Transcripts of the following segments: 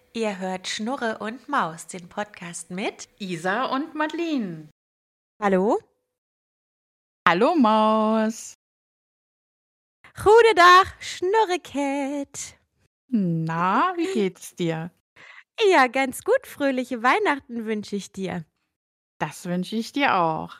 Ihr hört Schnurre und Maus, den Podcast mit. Isa und Madeline. Hallo? Hallo Maus. Goedendag, Schnurreket. Na, wie geht's dir? Ja, ganz gut. Fröhliche Weihnachten wünsche ich dir. Das wünsche ich dir auch.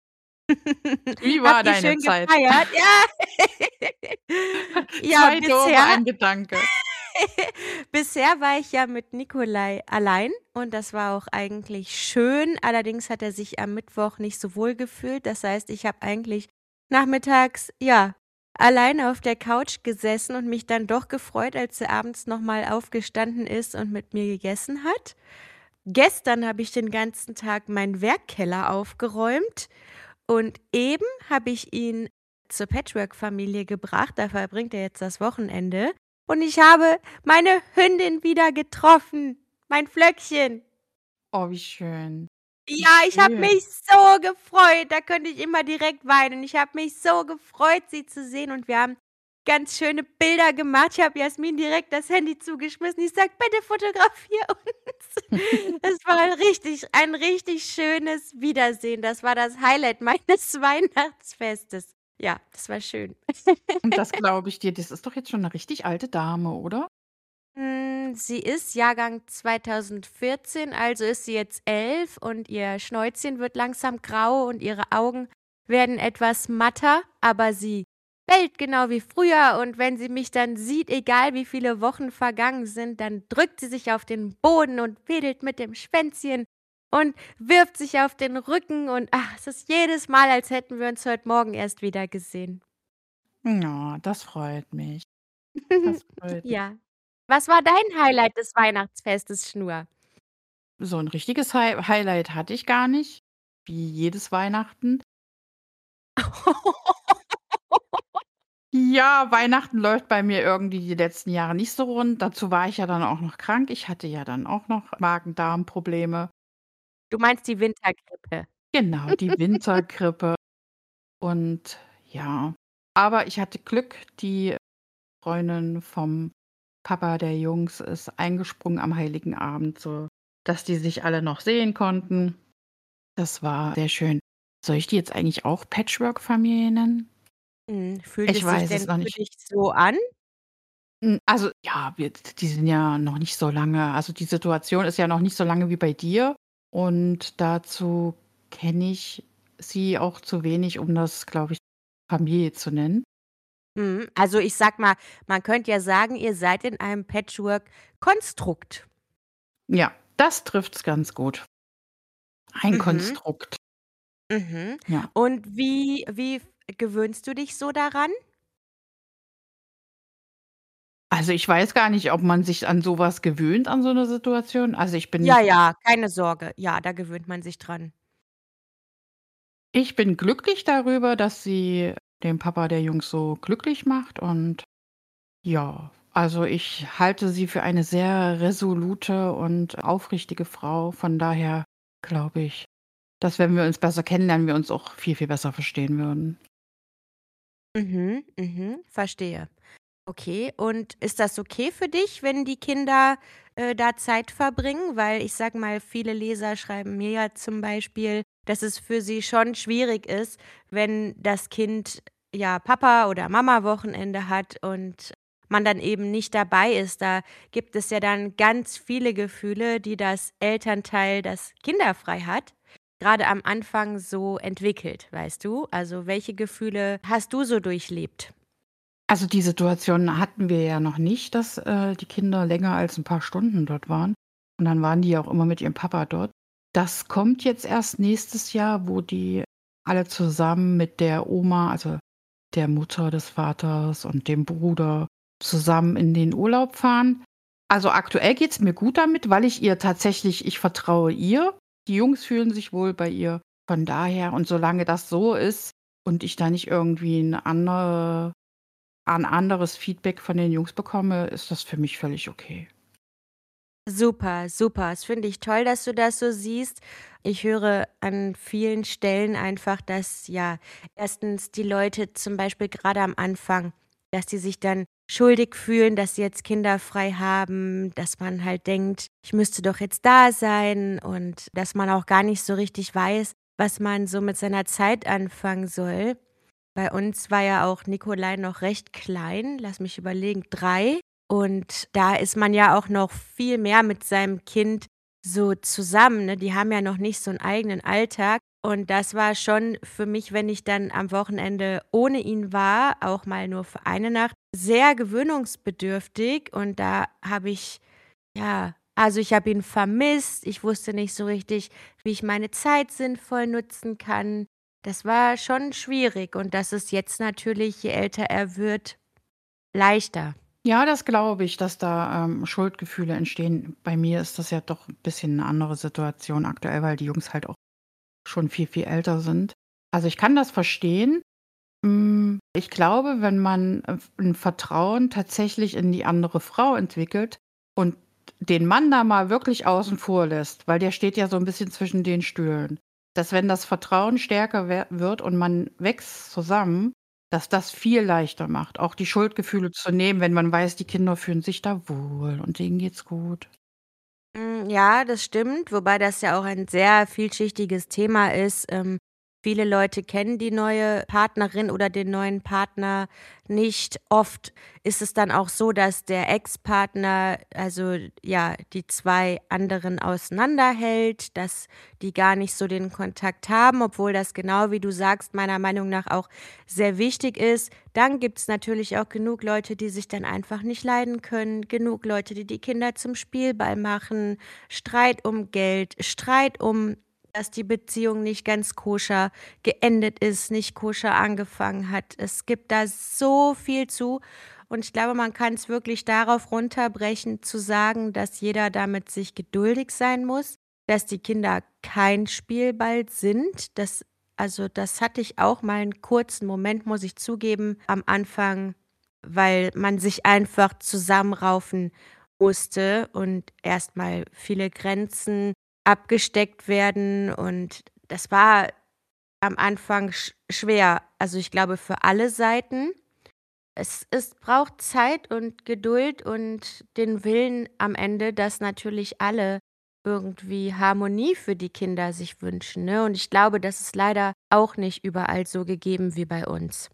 Wie war Habt ihr deine schön Zeit? gefeiert? Ja. Ja, 2 Tore, bisher ein Gedanke. bisher war ich ja mit Nikolai allein und das war auch eigentlich schön. Allerdings hat er sich am Mittwoch nicht so wohl gefühlt. Das heißt, ich habe eigentlich nachmittags, ja, alleine auf der Couch gesessen und mich dann doch gefreut, als er abends noch mal aufgestanden ist und mit mir gegessen hat. Gestern habe ich den ganzen Tag meinen Werkkeller aufgeräumt und eben habe ich ihn zur Patchwork-Familie gebracht. Da verbringt er jetzt das Wochenende. Und ich habe meine Hündin wieder getroffen. Mein Flöckchen. Oh, wie schön. Wie Ja, ich habe schön. mich so gefreut. Da könnte ich immer direkt weinen. Ich habe mich so gefreut, sie zu sehen. Und wir haben ganz schöne Bilder gemacht. Ich habe Jasmin direkt das Handy zugeschmissen. Ich sage, bitte fotografier uns. Es war ein richtig schönes Wiedersehen. Das war das Highlight meines Weihnachtsfestes. Ja, das war schön. Und das glaube ich dir. Das ist doch jetzt schon 'ne richtig alte Dame, oder? Sie ist Jahrgang 2014, also ist sie jetzt 11 und ihr Schnäuzchen wird langsam grau und ihre Augen werden etwas matter, aber sie bellt genau wie früher und wenn sie mich dann sieht, egal wie viele Wochen vergangen sind, dann drückt sie sich auf den Boden und wedelt mit dem Schwänzchen und wirft sich auf den Rücken und ach, es ist jedes Mal, als hätten wir uns heute Morgen erst wieder gesehen. Ja, das freut mich. Das freut mich. Ja. Was war dein Highlight des Weihnachtsfestes, Schnur? So 'n richtiges Highlight hatte ich gar nicht, wie jedes Weihnachten. Ja, Weihnachten läuft bei mir irgendwie die letzten Jahre nicht so rund. Dazu war ich ja dann auch noch krank. Ich hatte ja dann auch noch Magen-Darm-Probleme. Du meinst die Wintergrippe. Genau, die Wintergrippe und ja. Aber ich hatte Glück, die Freundin vom Papa der Jungs ist eingesprungen am Heiligen Abend, so dass die sich alle noch sehen konnten. Das war sehr schön. Soll ich die jetzt eigentlich auch Patchwork-Familie nennen? Fühlt Ich es sich weiß es denn noch für nicht. dich so an? Also, ja, die sind ja noch nicht so lange, also, die Situation ist ja noch nicht so lange wie bei dir und dazu kenne ich sie auch zu wenig, um das, glaube ich, Familie zu nennen. Also, ich sage mal, man könnte ja sagen, ihr seid in einem Patchwork-Konstrukt. Ja, das trifft's ganz gut. Ein Mhm, Konstrukt, mhm. ja. Und wie gewöhnst du dich so daran? Also, ich weiß gar nicht, ob man sich an so was gewöhnt, an so 'ne Situation. Also, Ja, ja, keine Sorge. Ja, da gewöhnt man sich dran. ich bin glücklich darüber, dass sie den Papa der Jungs so glücklich macht und ja, also, ich halte sie für eine sehr resolute und aufrichtige Frau. Von daher glaube ich, dass wenn wir uns besser kennenlernen, wir uns auch viel, viel besser verstehen würden. Mhm, mhm, verstehe. Okay, und ist das okay für dich, wenn die Kinder, da Zeit verbringen? Weil ich sage mal, viele Leser schreiben mir ja zum Beispiel, dass es für sie schon schwierig ist, wenn das Kind, ja, Papa oder Mama-Wochenende hat und man dann eben nicht dabei ist. Da gibt es ja dann ganz viele Gefühle, die das Elternteil, das kinderfrei hat, gerade am Anfang so entwickelt, weißt du? Also, welche Gefühle hast du so durchlebt? Also, die Situation hatten wir ja noch nicht, dass, die Kinder länger als 'n paar Stunden dort waren. Und dann waren die ja auch immer mit ihrem Papa dort. Das kommt jetzt erst nächstes Jahr, wo die alle zusammen mit der Oma, also der Mutter des Vaters und dem Bruder zusammen in den Urlaub fahren. Also, aktuell geht's mir gut damit, weil ich vertraue ihr. Die Jungs fühlen sich wohl bei ihr. Von daher und solange das so ist und ich da nicht irgendwie 'ne andere ein anderes Feedback von den Jungs bekomme, ist das für mich völlig okay. Super, super. Das finde ich toll, dass du das so siehst. Ich höre an vielen Stellen einfach, dass ja erstens die Leute zum Beispiel gerade am Anfang, dass die sich dann schuldig fühlen, dass sie jetzt Kinder frei haben, dass man halt denkt, ich müsste doch jetzt da sein und dass man auch gar nicht so richtig weiß, was man so mit seiner Zeit anfangen soll. Bei uns war ja auch Nikolai noch recht klein, lass mich überlegen, 3. Und da ist man ja auch noch viel mehr mit seinem Kind so zusammen, ne? Die haben ja noch nicht so 'n eigenen Alltag. Und das war schon für mich, wenn ich dann am Wochenende ohne ihn war, auch mal nur für eine Nacht, sehr gewöhnungsbedürftig. Und da habe ich ja, also ich habe ihn vermisst. Ich wusste nicht so richtig, wie ich meine Zeit sinnvoll nutzen kann. Das war schon schwierig und das ist jetzt natürlich, je älter er wird, leichter. Ja, das glaube ich, dass da, Schuldgefühle entstehen. Bei mir ist das ja doch 'n bisschen 'ne andere Situation aktuell, weil die Jungs halt auch schon viel, viel älter sind. Also, ich kann das verstehen. Ich glaube, wenn man, 'n Vertrauen tatsächlich in die andere Frau entwickelt und den Mann da mal wirklich außen vor lässt, weil der steht ja so 'n bisschen zwischen den Stühlen, dass wenn das Vertrauen stärker wird und man wächst zusammen, dass das viel leichter macht, auch die Schuldgefühle zu nehmen, wenn man weiß, die Kinder fühlen sich da wohl und denen geht's gut. Ja, das stimmt, wobei das ja auch ein sehr vielschichtiges Thema ist. Viele Leute kennen die neue Partnerin oder den neuen Partner nicht. Oft ist es dann auch so, dass der Ex-Partner, also ja, die 2 anderen auseinanderhält, dass die gar nicht so den Kontakt haben, obwohl das genau wie du sagst, meiner Meinung nach auch sehr wichtig ist. Dann gibt's natürlich auch genug Leute, die sich dann einfach nicht leiden können, genug Leute, die die Kinder zum Spielball machen, Streit um Geld, Streit um, dass die Beziehung nicht ganz koscher geendet ist, nicht koscher angefangen hat. Es gibt da so viel zu und ich glaube, man kann's wirklich darauf runterbrechen, zu sagen, dass jeder da mit sich geduldig sein muss, dass die Kinder kein Spielball sind. Das hatte ich auch mal 'n kurzen Moment, muss ich zugeben, am Anfang, weil man sich einfach zusammenraufen musste und erst mal viele Grenzen abgesteckt werden und das war am Anfang schwer. Also, ich glaube, für alle Seiten. Es braucht Zeit und Geduld und den Willen am Ende, dass natürlich alle irgendwie Harmonie für die Kinder sich wünschen, ne? Und ich glaube, das ist leider auch nicht überall so gegeben wie bei uns.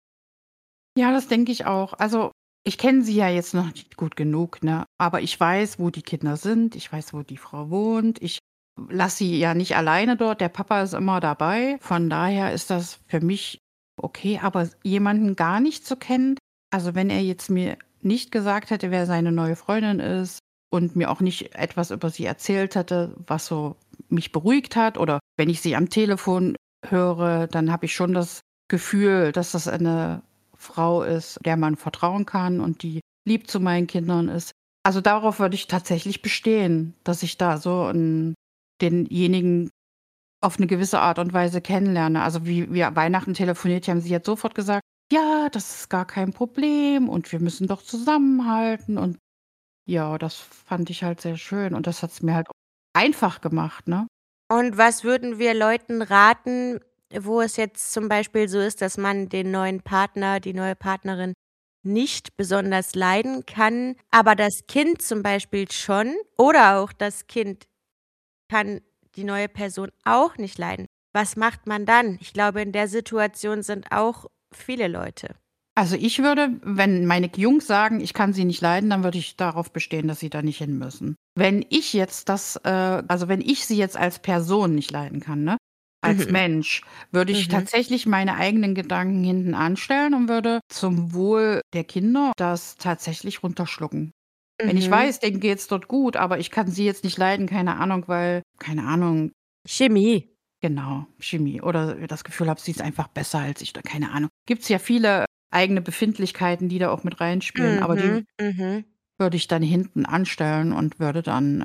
Ja, das denke ich auch. Also, ich kenne sie ja jetzt noch nicht gut genug, ne? Aber ich weiß, wo die Kinder sind. Ich weiß, wo die Frau wohnt. Ich lasse sie ja nicht alleine dort. Der Papa ist immer dabei. Von daher ist das für mich okay. Aber jemanden gar nicht zu kennen, also, wenn er jetzt mir nicht gesagt hätte, wer seine neue Freundin ist und mir auch nicht etwas über sie erzählt hätte, was so mich beruhigt hat, oder wenn ich sie am Telefon höre, dann habe ich schon das Gefühl, dass das eine Frau ist, der man vertrauen kann und die lieb zu meinen Kindern ist. Also, darauf würde ich tatsächlich bestehen, dass ich da so 'n denjenigen auf 'ne gewisse Art und Weise kennenlerne. Also, wie wir Weihnachten telefoniert haben sie jetzt sofort gesagt: „Ja, das ist gar kein Problem und wir müssen doch zusammenhalten." Und ja, das fand ich halt sehr schön und das hat's mir halt auch einfach gemacht, ne? Und was würden wir Leuten raten, wo es jetzt zum Beispiel so ist, dass man den neuen Partner, die neue Partnerin nicht besonders leiden kann, aber das Kind zum Beispiel schon oder auch das Kind kann die neue Person auch nicht leiden. Was macht man dann? Ich glaube, in der Situation sind auch viele Leute. Also, ich würde, wenn meine Jungs sagen, ich kann sie nicht leiden, dann würde ich darauf bestehen, dass sie da nicht hin müssen. Wenn ich jetzt also, wenn ich sie jetzt als Person nicht leiden kann, ne, als Mhm. Mensch, würde ich Mhm. tatsächlich meine eigenen Gedanken hinten anstellen und würde zum Wohl der Kinder das tatsächlich runterschlucken. Wenn ich Mhm. weiß, denen geht's dort gut, aber ich kann sie jetzt nicht leiden, keine Ahnung, weil keine Ahnung. Chemie. Genau, Chemie oder das Gefühl habe, sie ist einfach besser als ich oder keine Ahnung. Gibt's ja viele eigene Befindlichkeiten, die da auch mit reinspielen, aber die Mhm. Mhm. würde ich dann hinten anstellen und würde dann,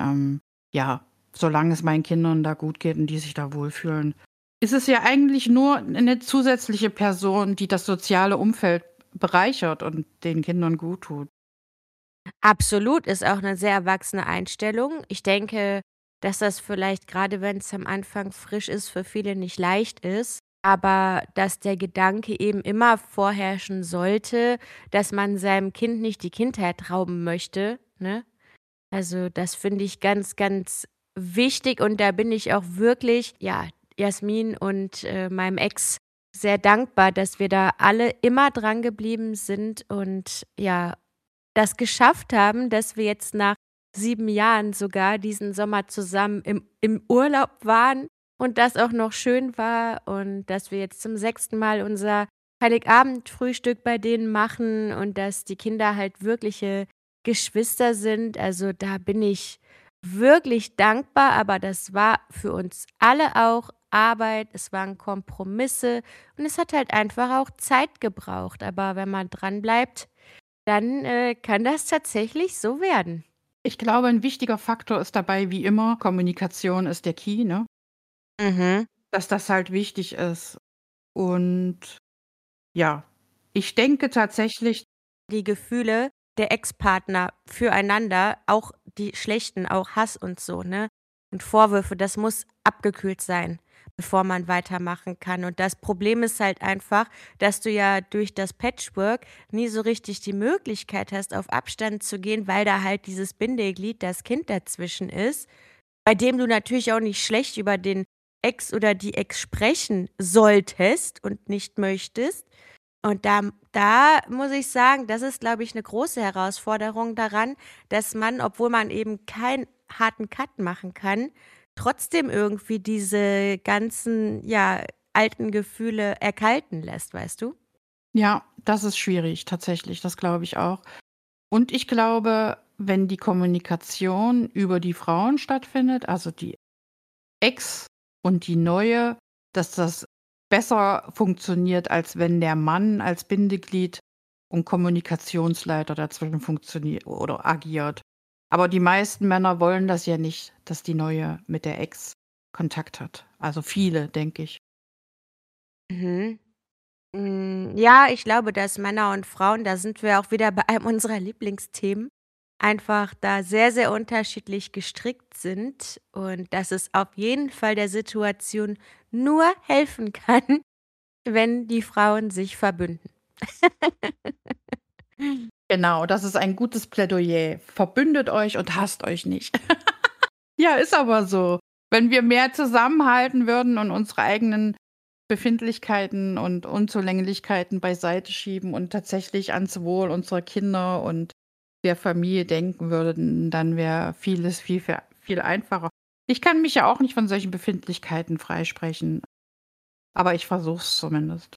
ja, solange es meinen Kindern da gut geht und die sich da wohlfühlen, ist es ja eigentlich nur eine zusätzliche Person, die das soziale Umfeld bereichert und den Kindern guttut. Absolut, ist auch 'ne sehr erwachsene Einstellung. Ich denke, dass das vielleicht grade wenn's am Anfang frisch ist, für viele nicht leicht ist. aber dass der Gedanke eben immer vorherrschen sollte, dass man seinem Kind nicht die Kindheit rauben möchte, ne? Also, das finde ich ganz, ganz wichtig und da bin ich auch wirklich, ja, Jasmin und, meinem Ex sehr dankbar, dass wir da alle immer dran geblieben sind und ja, das geschafft haben, dass wir jetzt nach 7 Jahren sogar diesen Sommer zusammen im Urlaub waren und das auch noch schön war und dass wir jetzt zum 6. Mal unser Heiligabendfrühstück bei denen machen und dass die Kinder halt wirkliche Geschwister sind. Also, da bin ich wirklich dankbar, aber das war für uns alle auch Arbeit, es waren Kompromisse und es hat halt einfach auch Zeit gebraucht. Aber wenn man dranbleibt, dann, kann das tatsächlich so werden. Ich glaube, ein wichtiger Faktor ist dabei wie immer, Kommunikation ist der Key, ne? Mhm. Dass das halt wichtig ist. Und ja, ich denke tatsächlich Die Gefühle der Ex-Partner füreinander, auch die schlechten, auch Hass und so, ne? Und Vorwürfe, das muss abgekühlt sein, bevor man weitermachen kann. Und das Problem ist halt einfach, dass du ja durch das Patchwork nie so richtig die Möglichkeit hast, auf Abstand zu gehen, weil da halt dieses Bindeglied, das Kind dazwischen ist, bei dem du natürlich auch nicht schlecht über den Ex oder die Ex sprechen solltest und nicht möchtest. Und da muss ich sagen, das ist, glaube ich, 'ne große Herausforderung daran, dass man, obwohl man eben keinen harten Cut machen kann, trotzdem irgendwie diese ganzen, ja, alten Gefühle erkalten lässt, weißt du? ja, das ist schwierig tatsächlich, das glaube ich auch. Und ich glaube, wenn die Kommunikation über die Frauen stattfindet, also die Ex und die neue, dass das besser funktioniert, als wenn der Mann als Bindeglied und Kommunikationsleiter dazwischen funktioniert oder agiert. Aber die meisten Männer wollen das ja nicht, dass die Neue mit der Ex Kontakt hat. Also viele, denke ich. Mhm. Ja, ich glaube, dass Männer und Frauen, da sind wir auch wieder bei einem unserer Lieblingsthemen, einfach da sehr, sehr unterschiedlich gestrickt sind und dass es auf jeden Fall der Situation nur helfen kann, wenn die Frauen sich verbünden. Genau, das ist ein gutes Plädoyer. Verbündet euch und hasst euch nicht. Ja, ist aber so. Wenn wir mehr zusammenhalten würden und unsere eigenen Befindlichkeiten und Unzulänglichkeiten beiseite schieben und tatsächlich ans Wohl unserer Kinder und der Familie denken würden, dann wäre vieles viel einfacher. Ich kann mich ja auch nicht von solchen Befindlichkeiten freisprechen, aber ich versuche es zumindest.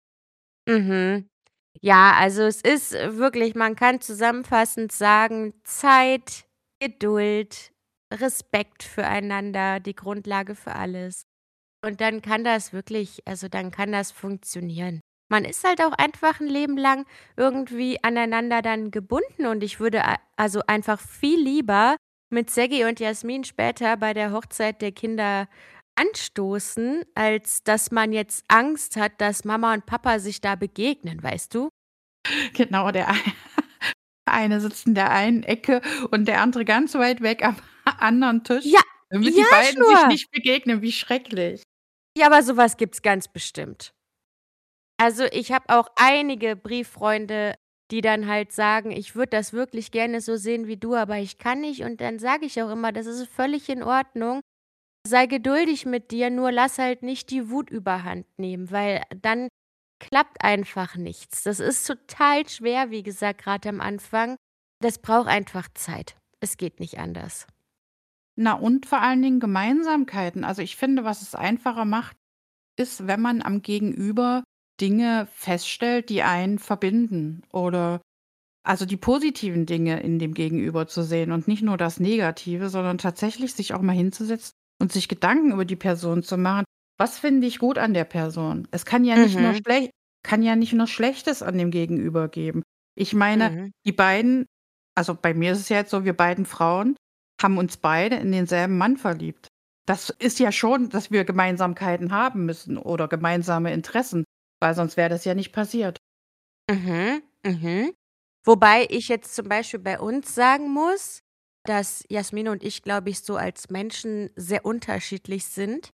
Mhm. Ja, also es ist wirklich, man kann zusammenfassend sagen, Zeit, Geduld, Respekt füreinander, die Grundlage für alles. Und dann kann das wirklich, also dann kann das funktionieren. Man ist halt auch einfach ein Leben lang irgendwie aneinander dann gebunden und ich würde also einfach viel lieber mit Seggi und Jasmin später bei der Hochzeit der Kinder anstoßen, als dass man jetzt Angst hat, dass Mama und Papa sich da begegnen, weißt du? Genau, der eine sitzt in der einen Ecke und der andere ganz weit weg am anderen Tisch, Ja, damit die ja, beiden sich Schnur. nicht begegnen. Wie schrecklich. Ja, aber sowas gibt's ganz bestimmt. Also, ich habe auch einige Brieffreunde, die dann halt sagen: „Ich würde das wirklich gerne so sehen wie du, aber ich kann nicht." Und dann sage ich auch immer: „Das ist völlig in Ordnung. Sei geduldig mit dir, nur lass halt nicht die Wut überhand nehmen, weil dann klappt einfach nichts." Das ist total schwer, wie gesagt, grad am Anfang. Das braucht einfach Zeit. Es geht nicht anders. Na, und vor allen Dingen Gemeinsamkeiten. Also, ich finde, was es einfacher macht, ist, wenn man am Gegenüber Dinge feststellt, die einen verbinden oder also die positiven Dinge in dem Gegenüber zu sehen und nicht nur das Negative, sondern tatsächlich sich auch mal hinzusetzen und sich Gedanken über die Person zu machen. Was finde ich gut an der Person? Es Mhm, kann ja nicht nur Schlechtes an dem Gegenüber geben. Ich meine, mhm. die beiden also bei mir ist es ja jetzt so, wir beiden Frauen haben uns beide in denselben Mann verliebt. Das ist ja schon, dass wir Gemeinsamkeiten haben müssen oder gemeinsame Interessen, weil sonst wäre das ja nicht passiert. Mhm, mhm. Wobei ich jetzt zum Beispiel bei uns sagen muss, dass Jasmin und ich, glaube ich, so als Menschen sehr unterschiedlich sind.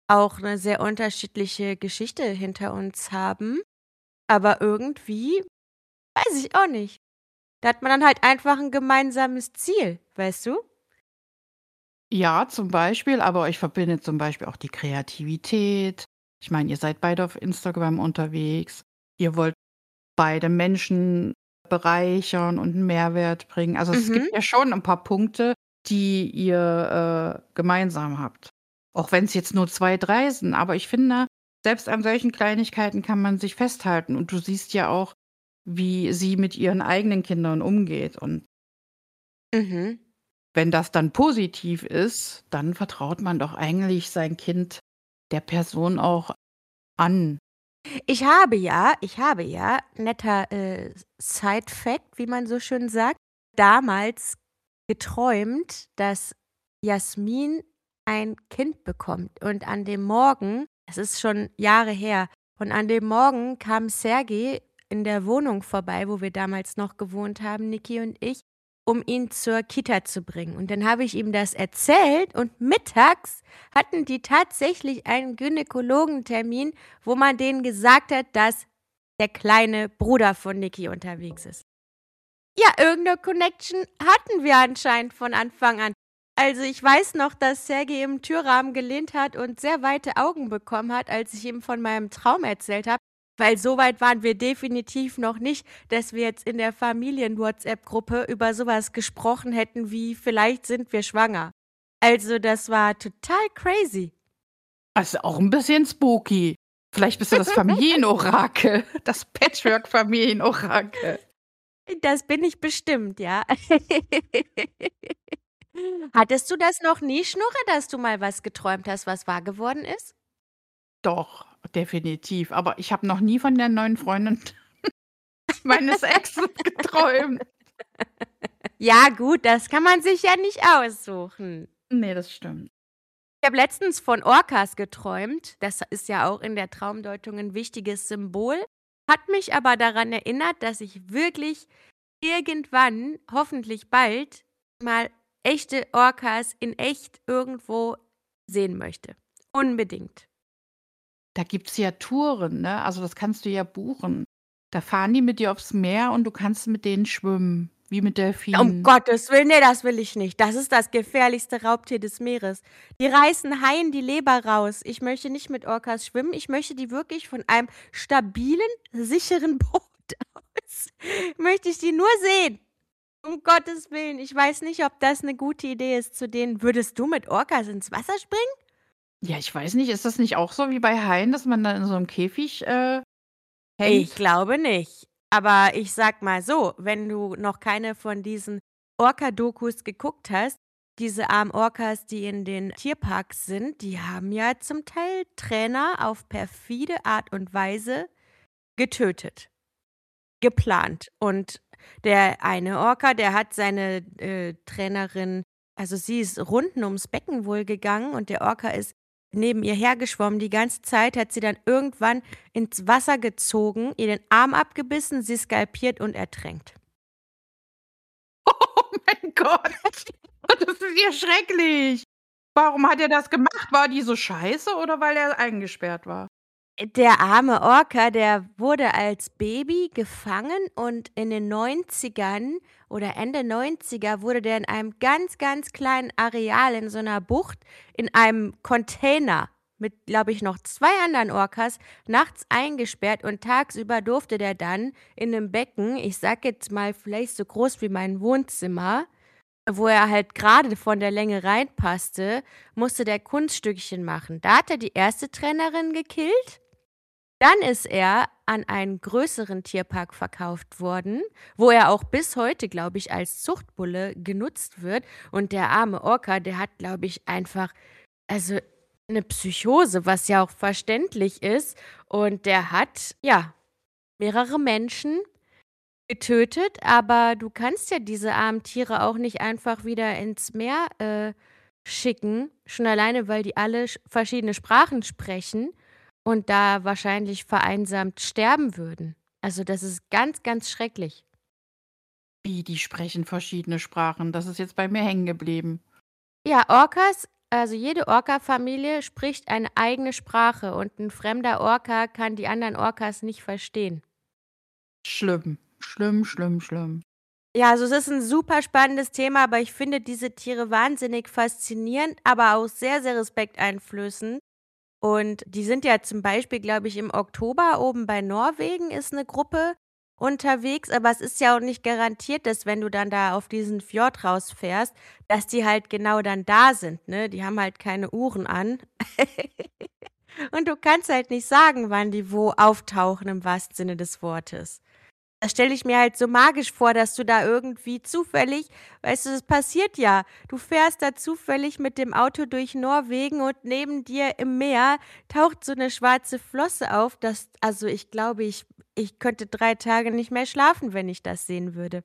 auch eine sehr unterschiedliche Geschichte hinter uns haben, aber irgendwie weiß ich auch nicht. Da hat man dann halt einfach 'n gemeinsames Ziel, weißt du? Ja, zum Beispiel, aber ich verbinde zum Beispiel auch die Kreativität. Ich meine, ihr seid beide auf Instagram unterwegs. Ihr wollt beide Menschen bereichern und 'n Mehrwert bringen. Also, es gibt Mhm, ja schon 'n paar Punkte, die ihr, gemeinsam habt. Auch wenn's jetzt nur 2, 3 sind. Aber ich finde, selbst an solchen Kleinigkeiten kann man sich festhalten. Und du siehst ja auch, wie sie mit ihren eigenen Kindern umgeht. Und mhm. wenn das dann positiv ist, dann vertraut man doch eigentlich sein Kind der Person auch an. Ich habe ja, netter, Side Fact, wie man so schön sagt, damals geträumt, dass Jasmin ein Kind bekommt. Und an dem Morgen, es ist schon Jahre her, und an dem Morgen kam Sergej in der Wohnung vorbei, wo wir damals noch gewohnt haben, Niki und ich, um ihn zur Kita zu bringen. Und dann habe ich ihm das erzählt und mittags hatten die tatsächlich einen Gynäkologentermin, wo man denen gesagt hat, dass der kleine Bruder von Niki unterwegs ist. Ja, irgend 'ne Connection hatten wir anscheinend von Anfang an. Also, ich weiß noch, dass Sergej im Türrahmen gelehnt hat und sehr weite Augen bekommen hat, als ich ihm von meinem Traum erzählt habe, weil so weit waren wir definitiv noch nicht, dass wir jetzt in der Familien-WhatsApp-Gruppe über so was gesprochen hätten wie: „Vielleicht sind wir schwanger." Also, das war total crazy. Also, auch 'n bisschen spooky. Vielleicht bist du das Familienorakel, das Patchwork-Familienorakel. Das bin ich bestimmt, ja. Hattest du das noch nie, Schnurre, dass du mal was geträumt hast, was wahr geworden ist? Doch, definitiv. Aber ich habe noch nie von der neuen Freundin meines Exes geträumt. Ja gut, das kann man sich ja nicht aussuchen. Ne, das stimmt. Ich habe letztens von Orcas geträumt. Das ist ja auch in der Traumdeutung 'n wichtiges Symbol, hat mich aber daran erinnert, dass ich wirklich irgendwann, hoffentlich bald, mal echte Orcas in echt irgendwo sehen möchte. Unbedingt. Da gibt's ja Touren, ne? Also, das kannst du ja buchen. Da fahren die mit dir aufs Meer und du kannst mit denen schwimmen, wie mit Um Delfinen. Gottes Willen, ne, das will ich nicht. Das ist das gefährlichste Raubtier des Meeres. Die reißen Haien die Leber raus. Ich möchte nicht mit Orcas schwimmen. Ich möchte die wirklich von einem stabilen, sicheren Boot aus möchte ich die nur sehen. Um Gottes Willen. Ich weiß nicht, ob das 'ne gute Idee ist zu denen. Würdest du mit Orcas ins Wasser springen? Ja, ich weiß nicht, ist das nicht auch so wie bei Haien, dass man da in so 'nem Käfig, Ich hängt? glaube nicht. Aber ich sage mal so, wenn du noch keine von diesen Orca-Dokus geguckt hast, diese armen Orcas, die in den Tierparks sind, die haben ja zum Teil Trainer auf perfide Art und Weise getötet, geplant. Und der eine Orca, der hat seine, Trainerin, also sie ist Runden ums Becken wohl gegangen und der Orca ist neben ihr hergeschwommen. Die ganze Zeit hat sie dann irgendwann ins Wasser gezogen, ihr den Arm abgebissen, sie skalpiert und ertränkt. Oh mein Gott, das ist ja schrecklich. Warum hat er das gemacht? War die so scheiße oder weil er eingesperrt war? Der arme Orca, der wurde als Baby gefangen und in den 90ern oder Ende 90er wurde der in einem ganz, ganz kleinen Areal in so 'ner Bucht in einem Container mit, glaube ich, noch 2 anderen Orcas nachts eingesperrt und tagsüber durfte der dann in 'nem Becken, ich sage jetzt mal vielleicht so groß wie mein Wohnzimmer, wo er halt grade von der Länge reinpasste, musste der Kunststückchen machen. Da hat er die erste Trainerin gekillt, dann ist er an einen größeren Tierpark verkauft worden, wo er auch bis heute, glaube ich, als Zuchtbulle genutzt wird. Und der arme Orca, der hat, glaube ich, einfach, also 'ne Psychose, was ja auch verständlich ist. Und der hat, ja, mehrere Menschen getötet, aber du kannst ja diese armen Tiere auch nicht einfach wieder ins Meer, schicken, schon alleine, weil die alle verschiedene Sprachen sprechen und da wahrscheinlich vereinsamt sterben würden. Also, das ist ganz, ganz schrecklich. Wie, die sprechen verschiedene Sprachen? Das ist jetzt bei mir hängen geblieben. Ja, Orcas, Also jede Orca-Familie spricht eine eigene Sprache und ein fremder Orca kann die anderen Orcas nicht verstehen. Schlimm. Schlimm, schlimm, schlimm. Ja, also es ist ein super spannendes Thema, aber ich finde diese Tiere wahnsinnig faszinierend, aber auch sehr, sehr respekteinflößend. Und die sind ja zum Beispiel, glaube ich, im Oktober oben bei Norwegen ist eine Gruppe unterwegs, aber es ist ja auch nicht garantiert, dass wenn du dann da auf diesen Fjord rausfährst, dass die halt genau dann da sind, ne? Die haben halt keine Uhren an. Und du kannst halt nicht sagen, wann die wo auftauchen im wahrsten Sinne des Wortes. Das stelle ich mir halt so magisch vor, dass du da irgendwie zufällig weißt du, das passiert ja. Du fährst da zufällig mit dem Auto durch Norwegen und neben dir im Meer taucht so 'ne schwarze Flosse auf, also, ich glaube, ich könnte 3 Tage nicht mehr schlafen, wenn ich das sehen würde.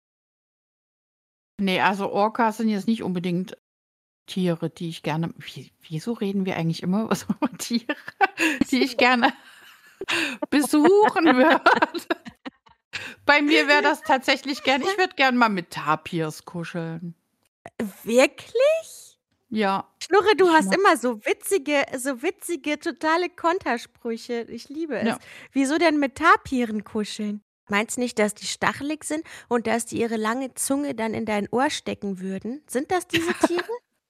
Ne, also Orcas sind jetzt nicht unbedingt Tiere, die ich gerne wieso reden wir eigentlich immer über so Tiere, die ich gerne besuchen würde? Bei mir wäre das tatsächlich ich würde gern mal mit Tapirs kuscheln. Wirklich? Ja, Schnurre, du ich hast mag immer so witzige, totale Kontersprüche. Ich liebe es. ja. Wieso denn mit Tapiren kuscheln? Meinst nicht, dass die stachelig sind und dass die ihre lange Zunge dann in dein Ohr stecken würden? Sind das diese Tiere?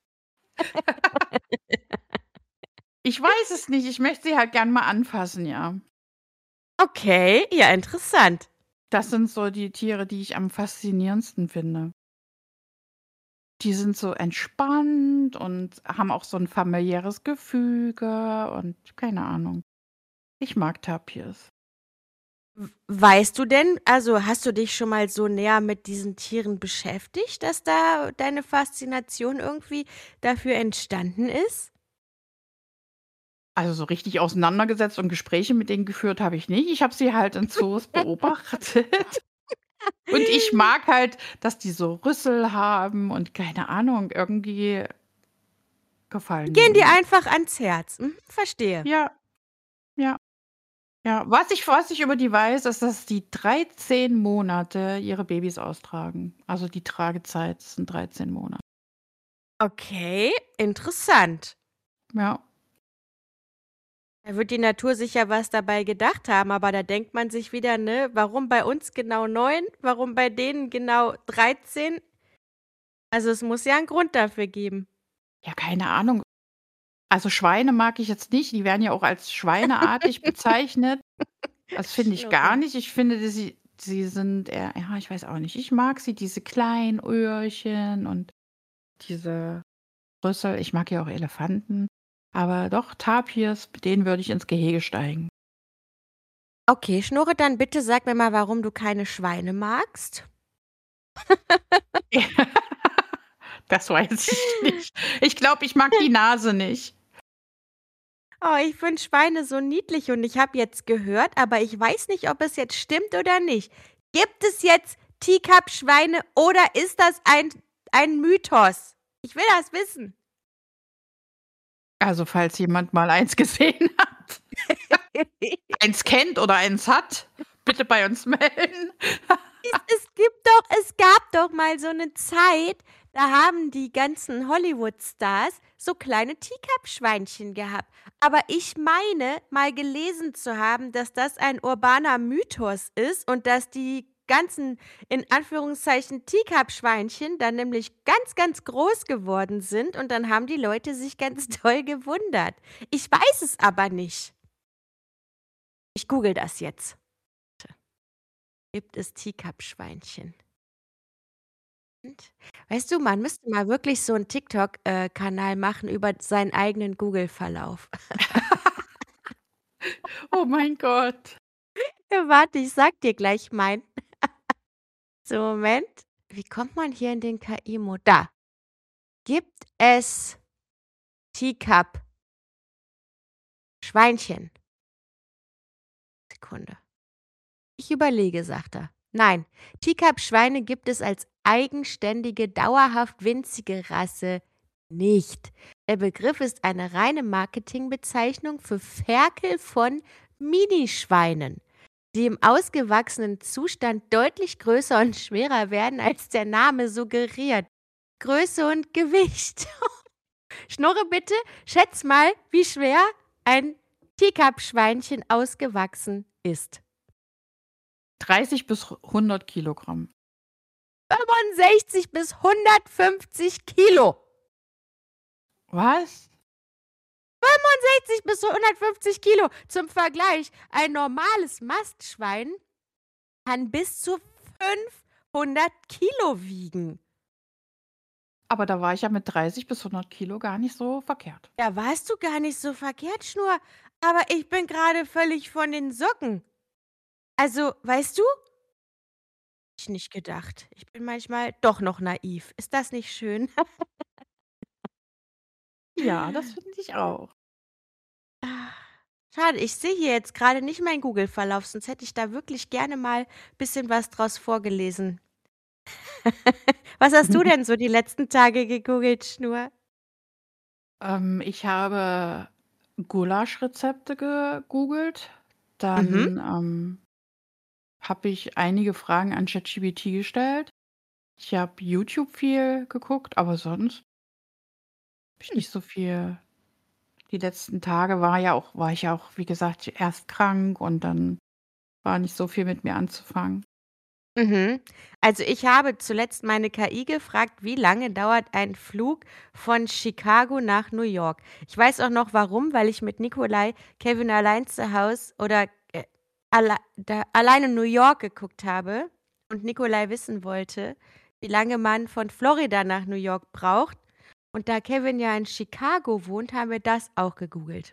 Ich weiß es nicht, ich möchte sie halt gern mal anfassen, ja. Okay, ja, interessant. Das sind so die Tiere, die ich am faszinierendsten finde. Die sind so entspannt und haben auch so 'n familiäres Gefüge und keine Ahnung. Ich mag Tapirs. Weißt du denn also, hast du dich schon mal so näher mit diesen Tieren beschäftigt, dass da deine Faszination irgendwie dafür entstanden ist? Also, so richtig auseinandergesetzt und Gespräche mit denen geführt habe ich nicht. Ich habe sie halt in Zoos beobachtet. Und ich mag halt, dass die so Rüssel haben und keine Ahnung, irgendwie gefallen die Gehen dir mir. einfach ans Herz. Mhm, verstehe. Ja, ja, ja. Was ich über die weiß, ist, dass die 13 Monate ihre Babys austragen. Also, die Tragezeit sind 13 Monate. Okay, interessant. Ja. Da wird die Natur sich ja was dabei gedacht haben, aber da denkt man sich wieder, ne, warum bei uns genau 9? Warum bei denen genau 13? Also, es muss ja 'n Grund dafür geben. Ja, keine Ahnung. Also, Schweine mag ich jetzt nicht. Die werden ja auch als schweineartig bezeichnet. Das finde ich gar Schnurren. nicht. Ich finde, dass sie sind eher ja, ich weiß auch nicht. Ich mag sie, diese kleinen Öhrchen und diese Rüssel. Ich mag ja auch Elefanten. Aber doch, Tapirs, mit denen würde ich ins Gehege steigen. Okay, Schnurre, dann bitte sag mir mal, warum du keine Schweine magst? Das weiß ich nicht. Ich glaube, ich mag die Nase nicht. Oh, ich finde Schweine so niedlich und ich habe jetzt gehört, aber ich weiß nicht, ob es jetzt stimmt oder nicht. Gibt es jetzt Teacup-Schweine oder ist das ein Mythos? Ich will das wissen. Also, falls jemand mal eins gesehen hat, eins kennt oder eins hat, bitte bei uns melden. Es gab doch mal so 'ne Zeit, da haben die ganzen Hollywood-Stars so kleine Teacup-Schweinchen gehabt. Aber ich meine, mal gelesen zu haben, dass das ein urbaner Mythos ist und dass die ganzen, in Anführungszeichen, Teacup-Schweinchen dann nämlich ganz, ganz groß geworden sind und dann haben die Leute sich ganz doll gewundert. Ich weiß es aber nicht. Ich google das jetzt. Gibt es Teacup-Schweinchen? Und weißt du, man müsste mal wirklich so 'n TikTok, Kanal machen über seinen eigenen Google-Verlauf. Oh mein Gott. Ja, warte, ich sage dir gleich meinen. So, Moment. Wie kommt man hier in den KI-Mo da. Gibt es Teacup-Schweinchen? Sekunde. Ich überlege, sagt er. Nein, Teacup-Schweine gibt es als eigenständige, dauerhaft winzige Rasse nicht. Der Begriff ist eine reine Marketingbezeichnung für Ferkel von Minischweinen, die im ausgewachsenen Zustand deutlich größer und schwerer werden, als der Name suggeriert. Größe und Gewicht. Schnurre bitte, schätz mal, wie schwer ein Teacup-Schweinchen ausgewachsen ist. 30 bis 100 Kilogramm. 65 bis 150 Kilo. Was? 60 bis 150 Kilo. Zum Vergleich, ein normales Mastschwein kann bis zu 500 Kilo wiegen. Aber da war ich ja mit 30 bis 100 Kilo gar nicht so verkehrt. Da warst du gar nicht so verkehrt, Schnur. Aber ich bin gerade völlig von den Socken. Also, weißt du? Ich nicht gedacht. Ich bin manchmal doch noch naiv. Ist das nicht schön? Ja, das finde ich auch. Ah, schade, ich sehe hier jetzt gerade nicht meinen Google-Verlauf, sonst hätte ich da wirklich gerne mal ein bisschen was draus vorgelesen. Was hast du denn so die letzten Tage gegoogelt, Schnur? Ich habe Gulaschrezepte gegoogelt. Mhm. Dann habe ich einige Fragen an ChatGPT gestellt. Ich habe YouTube viel geguckt, aber sonst habe ich Hm. nicht so viel. Die letzten Tage war ich ja auch, wie gesagt, erst krank und dann war nicht so viel mit mir anzufangen. Mhm. Also, ich habe zuletzt meine KI gefragt, wie lange dauert ein Flug von Chicago nach New York? Ich weiß auch noch warum, weil ich mit Nikolai Kevin allein zu Haus oder, allein in New York geguckt habe und Nikolai wissen wollte, wie lange man von Florida nach New York braucht. Und da Kevin ja in Chicago wohnt, haben wir das auch gegoogelt.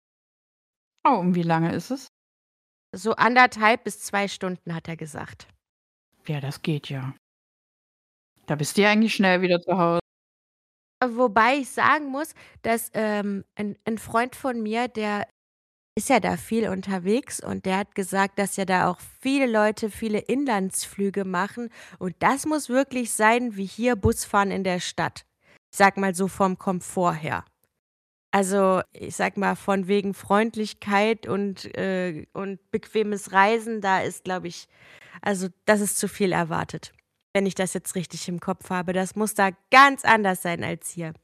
Oh, und wie lange ist es? So 1,5 bis 2 Stunden, hat er gesagt. Ja, das geht ja. Da bist du ja eigentlich schnell wieder zu Hause. Wobei ich sagen muss, dass, 'n Freund von mir, der ist ja da viel unterwegs und der hat gesagt, dass ja da auch viele Leute viele Inlandsflüge machen und das muss wirklich sein wie hier Busfahren in der Stadt. Ich sage mal so vom Komfort her. Also, ich sage mal, von wegen Freundlichkeit und bequemes Reisen, da ist, glaube ich, also, das ist zu viel erwartet, wenn ich das jetzt richtig im Kopf habe. Das muss da ganz anders sein als hier.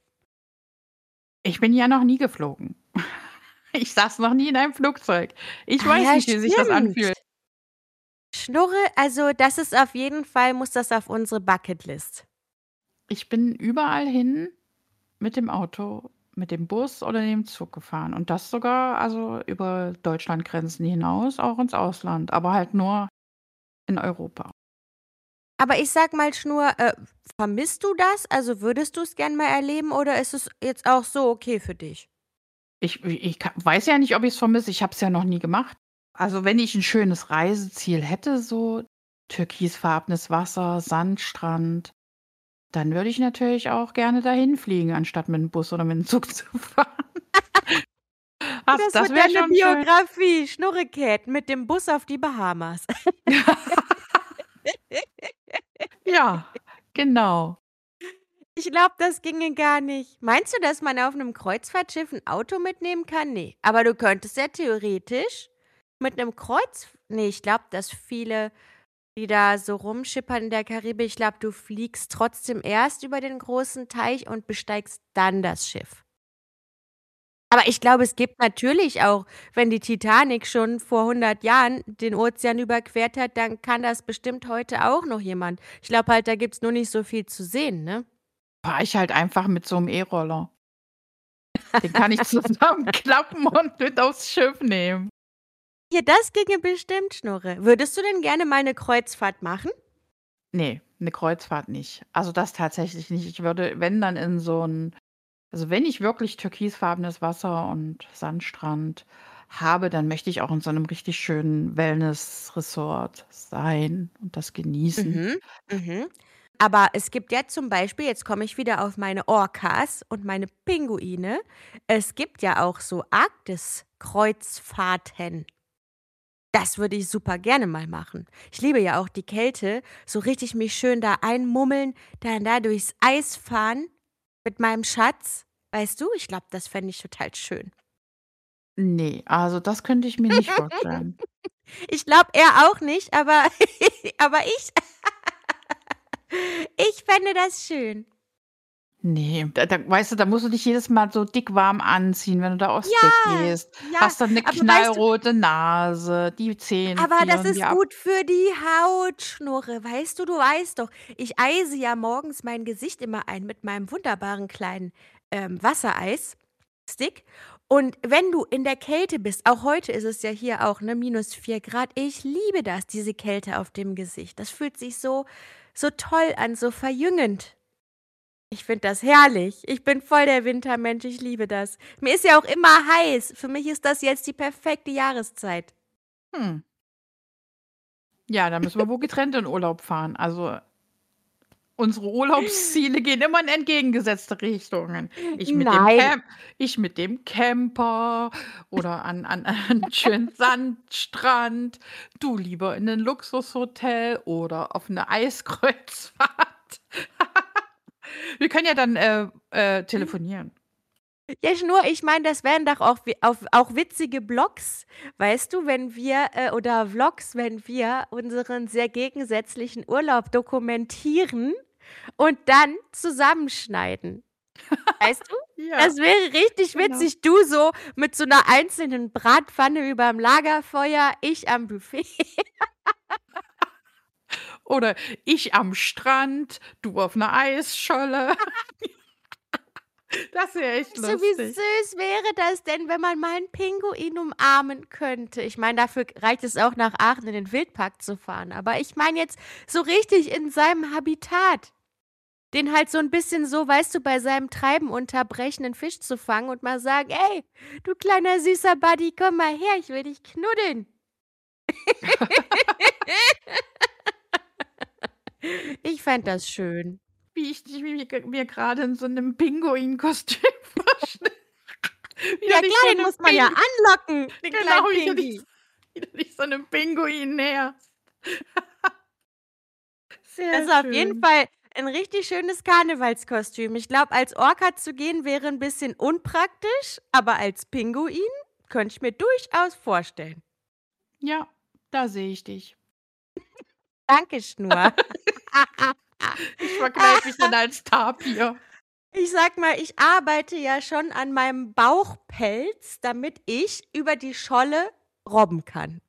Ich bin ja noch nie geflogen. Ich saß noch nie in einem Flugzeug. Ich Ah weiß ja, nicht, wie sich das stimmt. anfühlt. Schnurre, also das ist auf jeden Fall, muss das auf unsere Bucketlist. Ich bin überall hin mit dem Auto, mit dem Bus oder dem Zug gefahren und das sogar also über Deutschlandgrenzen hinaus, auch ins Ausland, aber halt nur in Europa. Aber ich sage mal, Schnur, vermisst du das? Also würdest du es gern mal erleben oder ist es jetzt auch so okay für dich? Ich weiß ja nicht, ob ich's vermisse. Ich habe es ja noch nie gemacht. Also, wenn ich 'n schönes Reiseziel hätte, so türkisfarbenes Wasser, Sandstrand, dann würde ich natürlich auch gerne dahin fliegen, anstatt mit 'm Bus oder mit 'm Zug zu fahren. Das Das wird wäre deine schon schön. Biografie, Schnurre-Cat mit dem Bus auf die Bahamas. Ja, genau. Ich glaube, das ginge gar nicht. Meinst du, dass man auf 'nem Kreuzfahrtschiff 'n Auto mitnehmen kann? Ne. Aber du könntest ja theoretisch mit 'nem ne, ich glaube, dass viele, die da so rumschippern in der Karibik, ich glaube, du fliegst trotzdem erst über den großen Teich und besteigst dann das Schiff. Aber ich glaube, es gibt natürlich auch, wenn die Titanic schon vor 100 Jahren den Ozean überquert hat, dann kann das bestimmt heute auch noch jemand. Ich glaube halt, da gibt's nur nicht so viel zu sehen, ne? Fahre ich halt einfach mit so 'm E-Roller. Den kann ich zusammenklappen und mit aufs Schiff nehmen. Ja, das ginge bestimmt, Schnurre. Würdest du denn gerne mal 'ne Kreuzfahrt machen? Ne, 'ne Kreuzfahrt nicht. Also, das tatsächlich nicht. Ich würde, wenn, dann in so 'n also, wenn ich wirklich türkisfarbenes Wasser und Sandstrand habe, dann möchte ich auch in so 'nem richtig schönen Wellness-Resort sein und das genießen. Mhm, mhm. Aber es gibt ja zum Beispiel, jetzt komme ich wieder auf meine Orcas und meine Pinguine. Es gibt ja auch so Arktis-Kreuzfahrten. Das würde ich super gerne mal machen. Ich liebe ja auch die Kälte, so richtig mich schön da einmummeln, dann da durchs Eis fahren mit meinem Schatz. Weißt du, ich glaube, das fände ich total schön. Ne, also, das könnte ich mir nicht vorstellen. Ich glaube, er auch nicht, aber aber ich ich fände das schön. Ne, da weißt du, da musst du dich jedes Mal so dick warm anziehen, wenn du da aufs Deck Ja, gehst. ja, Hast dann 'ne aber weißt du, knallrote Nase, die Zähne aber das frieren dir ist ab. gut für die Haut, Schnurre. Weißt du, du weißt doch, ich eise ja morgens mein Gesicht immer ein mit meinem wunderbaren kleinen, Wassereis-Stick. Und wenn du in der Kälte bist, auch heute ist es ja hier auch, ne, -4 Grad. Ich liebe das, diese Kälte auf dem Gesicht. Das fühlt sich so toll an, so verjüngend. Ich finde das herrlich. Ich bin voll der Wintermensch, ich liebe das. Mir ist ja auch immer heiß. Für mich ist das jetzt die perfekte Jahreszeit. Hm, ja, da müssen wir wohl getrennt in Urlaub fahren. Also, unsere Urlaubsziele gehen immer in entgegengesetzte Richtungen. Nein. Ich mit dem Camper oder an einen schönen Sandstrand, du lieber in 'nen Luxushotel oder auf 'ne Eiskreuzfahrt. Wir können ja dann, telefonieren. Ja, Schnur, ich meine, das wären doch auch witzige Blogs, weißt du, wenn wir oder Vlogs, wenn wir unseren sehr gegensätzlichen Urlaub dokumentieren und dann zusammenschneiden. Weißt du? Ja, Das wäre richtig genau. witzig. Du so mit so 'ner einzelnen Bratpfanne überm Lagerfeuer, ich am Buffet. Oder ich am Strand, du auf 'ner Eisscholle. Das wäre echt Weißt du, wie lustig. süß wäre das denn, wenn man mal 'n Pinguin umarmen könnte? Ich meine, dafür reicht es auch, nach Aachen in den Wildpark zu fahren. Aber ich meine jetzt so richtig in seinem Habitat. Den halt so 'n bisschen so, weißt du, bei seinem Treiben unterbrechen, 'nen Fisch zu fangen und mal sagen: „Ey, du kleiner süßer Buddy, komm mal her, ich will dich knuddeln.“ Ich fände das schön. Wie ich dich mir grade in so 'nem Pinguinkostüm vorstelle. Wie Ja du dich klar, so den 'nem muss man ja anlocken, den genau, kleinen Pinguin. wie du dich so 'nem Pinguin näherst. Das Sehr ist auf jeden schön. Fall 'n richtig schönes Karnevalskostüm. Ich glaube, als Orca zu gehen wäre 'n bisschen unpraktisch, aber als Pinguin könnte ich mir durchaus vorstellen. Ja, da sehe ich dich. Danke, Schnur. Ich verkleide mich dann als Tapir. Ich sage mal, ich arbeite ja schon an meinem Bauchpelz, damit ich über die Scholle robben kann.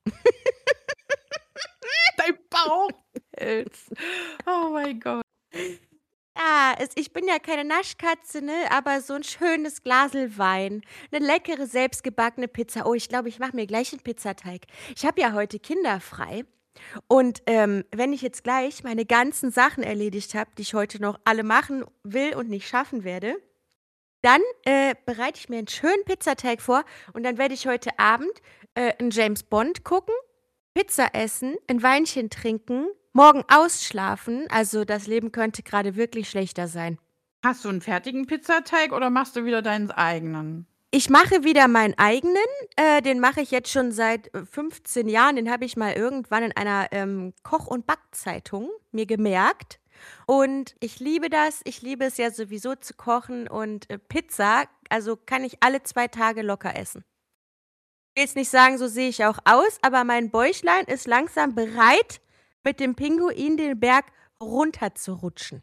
Dein Bauchpelz. Oh mein Gott. Ja, ich bin ja keine Naschkatze, ne, aber so 'n schönes Glasel Wein, 'ne leckere selbstgebackene Pizza. Oh, ich glaube, ich mache mir gleich 'n Pizzateig. Ich habe ja heute Kinder frei und, wenn ich jetzt gleich meine ganzen Sachen erledigt habe, die ich heute noch alle machen will und nicht schaffen werde, dann, bereite ich mir 'n schönen Pizzateig vor und dann werde ich heute Abend, 'n James Bond gucken, Pizza essen, 'n Weinchen trinken, morgen ausschlafen. Also, das Leben könnte grade wirklich schlechter sein. Hast du 'n fertigen Pizzateig oder machst du wieder deinen eigenen? Ich mache wieder meinen eigenen, den mache ich jetzt schon seit, 15 Jahren. Den habe ich mal irgendwann in einer, Koch und Backzeitung mir gemerkt und ich liebe das. Ich liebe es ja sowieso zu kochen und, Pizza, also, kann ich alle 2 Tage locker essen. Ich will jetzt nicht sagen, so sehe ich auch aus, aber mein Bäuchlein ist langsam bereit, mit dem Pinguin den Berg runterzurutschen.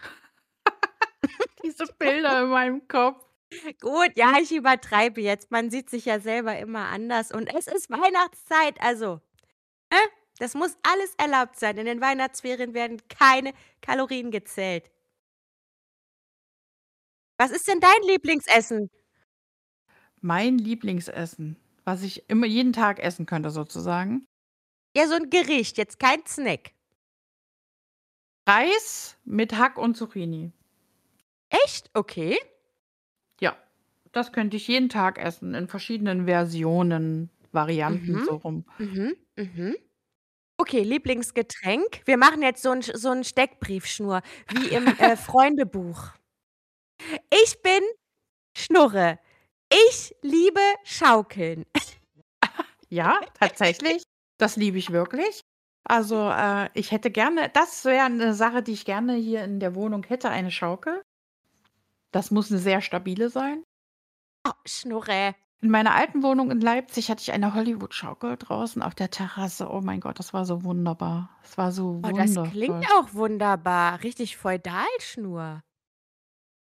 Diese Bilder in meinem Kopf. Gut, ja, ich übertreibe jetzt. Man sieht sich ja selber immer anders und es ist Weihnachtszeit, also, ne? Das muss alles erlaubt sein. In den Weihnachtsferien werden keine Kalorien gezählt. Was ist denn dein Lieblingsessen? Mein Lieblingsessen, was ich immer jeden Tag essen könnte sozusagen. Ja, so 'n Gericht, jetzt kein Snack. Reis mit Hack und Zucchini. Echt? Okay. Ja, das könnte ich jeden Tag essen in verschiedenen Versionen, Varianten Mhm. so rum. Mhm. Mhm. Okay, Lieblingsgetränk. Wir machen jetzt so 'n Steckbriefschnur wie im, Freundebuch. Ich bin Schnurre. Ich liebe Schaukeln. Ja, tatsächlich, das liebe ich wirklich. Also, ich hätte gerne das wäre 'ne Sache, die ich gerne hier in der Wohnung hätte, eine Schaukel. Das muss 'ne sehr stabile sein. Oh, Schnurre. In meiner alten Wohnung in Leipzig hatte ich eine Hollywood-Schaukel draußen auf der Terrasse. Oh mein Gott, das war so wunderbar. Es war so Oh, das klingt wundervoll. auch wunderbar. Richtig Feudalschnur.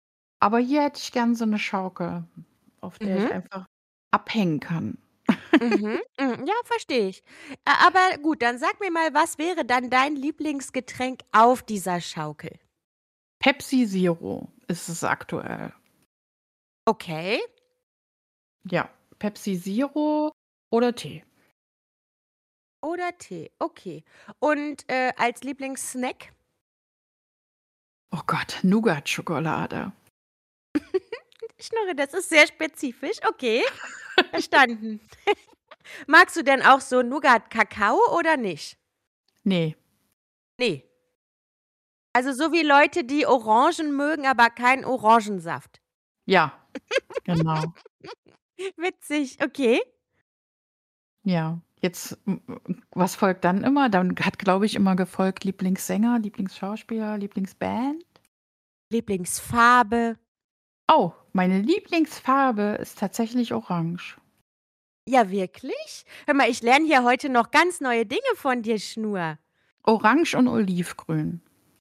Aber hier hätte ich gern so 'ne Schaukel, auf der Mhm. ich einfach abhängen kann. Mhm. Ja, verstehe ich. Aber gut, dann sag mir mal, was wäre dann dein Lieblingsgetränk auf dieser Schaukel? Pepsi Zero ist es aktuell. Okay. Ja, Pepsi Zero oder Tee. Oder Tee, okay. Und, als Lieblingssnack? Oh Gott, Nougat-Schokolade. Schnurre, das ist sehr spezifisch. Okay, verstanden. Magst du denn auch so Nougat-Kakao oder nicht? Ne, Ne. Also, so wie Leute, die Orangen mögen, aber keinen Orangensaft. ja, genau. Witzig, okay. Ja. Jetzt, was folgt dann immer? Dann hat, glaube ich, immer gefolgt Lieblingssänger, Lieblingsschauspieler, Lieblingsband. Lieblingsfarbe? Oh, meine Lieblingsfarbe ist tatsächlich orange. Ja, wirklich? Hör mal, ich lerne hier heute noch ganz neue Dinge von dir, Schnur. Orange und Olivgrün.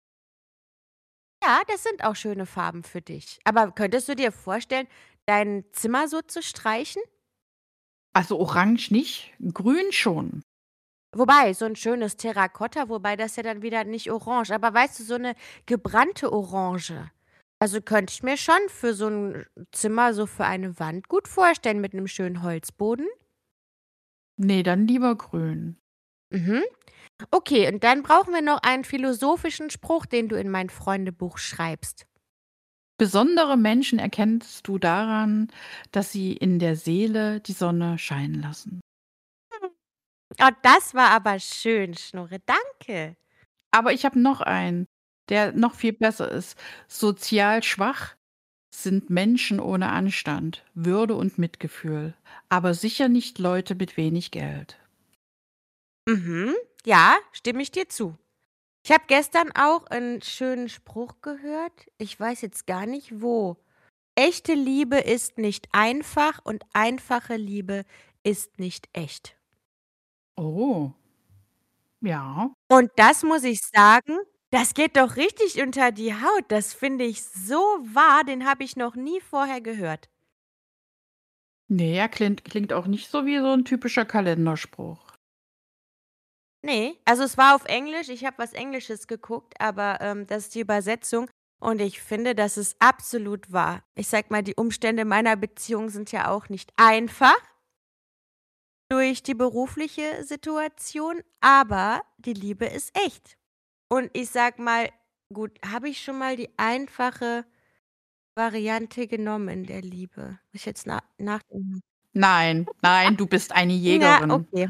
Ja, das sind auch schöne Farben für dich. Aber könntest du dir vorstellen, dein Zimmer so zu streichen? Also orange nicht, grün schon. Wobei, so 'n schönes Terrakotta, wobei das ja dann wieder nicht orange, aber weißt du, so 'ne gebrannte Orange. Also, könnte ich mir schon für so 'n Zimmer, so für eine Wand gut vorstellen mit 'nem schönen Holzboden. Ne, dann lieber grün. Mhm. Okay, und dann brauchen wir noch einen philosophischen Spruch, den du in mein Freundebuch schreibst. Besondere Menschen erkennst du daran, dass sie in der Seele die Sonne scheinen lassen. Oh, das war aber schön, Schnurre. Danke. Aber ich habe noch einen, der noch viel besser ist. Sozial schwach sind Menschen ohne Anstand, Würde und Mitgefühl, aber sicher nicht Leute mit wenig Geld. Mhm. Ja, stimme ich dir zu. Ich habe gestern auch 'n schönen Spruch gehört. Ich weiß jetzt gar nicht wo. Echte Liebe ist nicht einfach und einfache Liebe ist nicht echt. Oh, ja. Und das muss ich sagen, das geht doch richtig unter die Haut. Das finde ich so wahr, den habe ich noch nie vorher gehört. Ne, er klingt auch nicht so wie so 'n typischer Kalenderspruch. Ne, also es war auf Englisch, ich habe was Englisches geguckt, aber, das ist die Übersetzung und ich finde, das ist absolut wahr. Ich sage mal, die Umstände meiner Beziehung sind ja auch nicht einfach durch die berufliche Situation, aber die Liebe ist echt. Und ich sage mal, gut, habe ich schon mal die einfache Variante genommen in der Liebe? Muss ich jetzt nachdenken. Nein, nein, du bist eine Ja, Jägerin. okay.